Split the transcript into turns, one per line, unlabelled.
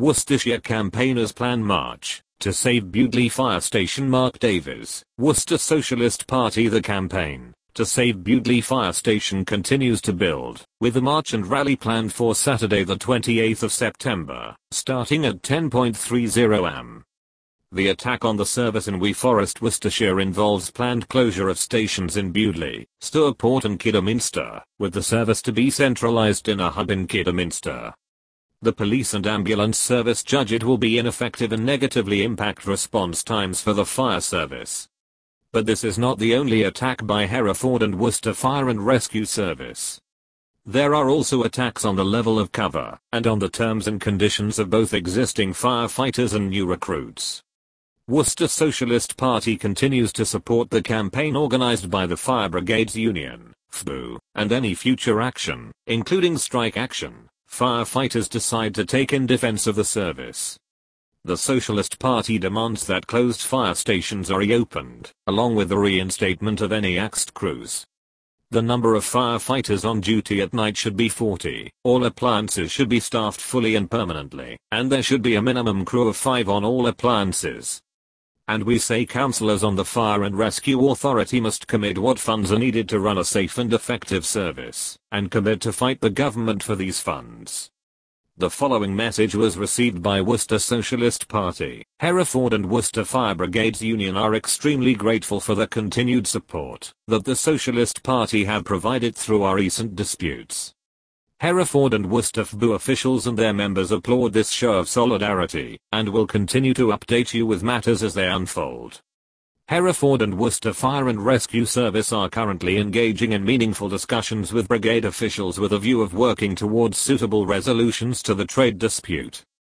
Worcestershire campaigners plan march to save Bewdley Fire Station. Mark Davies, Worcester Socialist Party. The campaign to save Bewdley Fire Station continues to build, with a march and rally planned for Saturday the 28th of September, starting at 10:30 am. The attack on the service in Wee Forest, Worcestershire involves planned closure of stations in Bewdley, Stourport and Kidderminster, with the service to be centralised in a hub in Kidderminster. The police and ambulance service judge it will be ineffective and negatively impact response times for the fire service. But this is not the only attack by Hereford and Worcester Fire and Rescue Service. There are also attacks on the level of cover, and on the terms and conditions of both existing firefighters and new recruits. Worcester Socialist Party continues to support the campaign organised by the Fire Brigades Union, FBU, and any future action, including strike action, firefighters decide to take in defence of the service. The Socialist Party demands that closed fire stations are reopened, along with the reinstatement of any axed crews. The number of firefighters on duty at night should be 40, all appliances should be staffed fully and permanently, and there should be a minimum crew of 5 on all appliances. And we say councillors on the Fire and Rescue Authority must commit what funds are needed to run a safe and effective service, and commit to fight the government for these funds. The following message was received by Worcester Socialist Party. Hereford and Worcester Fire Brigades Union are extremely grateful for the continued support that the Socialist Party have provided through our recent disputes. Hereford and Worcester FBU officials and their members applaud this show of solidarity, and will continue to update you with matters as they unfold. Hereford and Worcester Fire and Rescue Service are currently engaging in meaningful discussions with brigade officials with a view of working towards suitable resolutions to the trade dispute.